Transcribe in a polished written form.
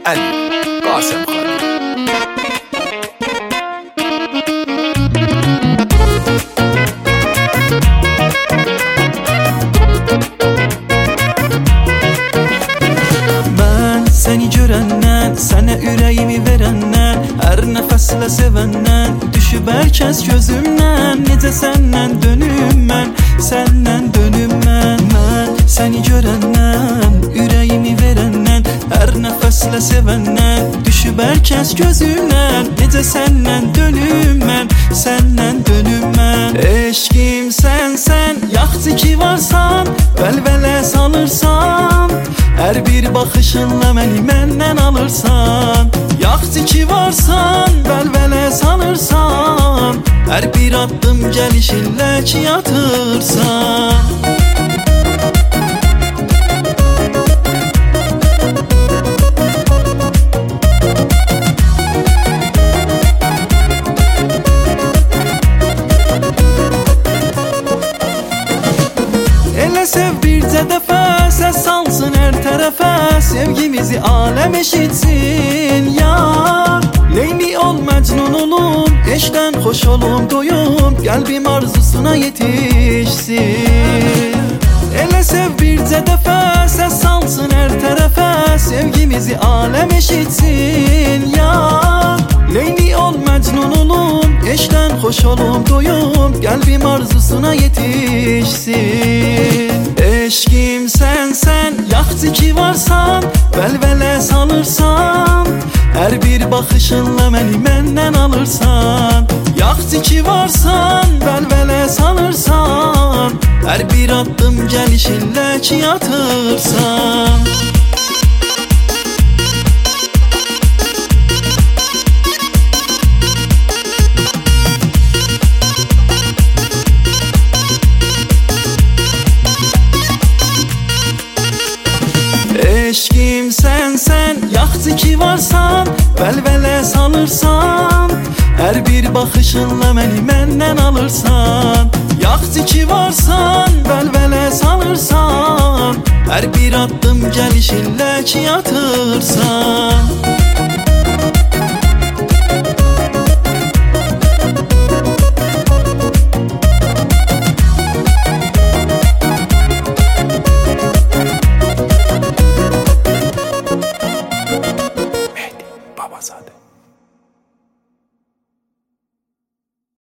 Ali Qasimxon. Seni görəndən, sənə ürəyimi verəndən, hər nəfəslə sevəndən, düşüb hər kəs gözümdən. Necə səndən dönüm mən, səndən dönüm mən. Mən səni görəndən, ürəyimi verəndən, hər nəfəslə sevəndən, düşüb hər kəs gözümdən. Necə səndən dönüm mən, səndən dönüm mən. Eşqim sən, yaxçı ki varsan, vəlvələ salırsan, hər bir baxışınla məni məndən alırsan. Yaxçı ki varsan, vəlvələ salırsan, hər bir addım gəlişinlə ki yatırsan. Elə sev bircə dəfə, səs salsın hər tərəfə, sevgimizi aləm eşitsin yar. Leyli ol, məcnun olum, eşqdən xoş olum, doyum, qəlbim arzusuna yetişsin. Elə sev bircə dəfə, səs salsın hər tərəfə, sevgimizi aləm eşitsin yar. Leyli ol, məcnun olum, eşqdən xoş olum, doyum, qəlbim arzusuna yetişsin. Eşqim sən, yaxçı ki varsan, vəlvələ salırsan, hər bir baxışınla məni məndən alırsan. Yaxçı ki varsan, vəlvələ salırsan, hər bir addım gəlişinlə ki yatırsan. Eşqim sən, yaxçı ki varsan, vəlvələ salırsan, hər bir baxışınla məni məndən alırsan. Yaxçı ki varsan, vəlvələ salırsan, hər bir addım gəlişinlə ki yatırsan.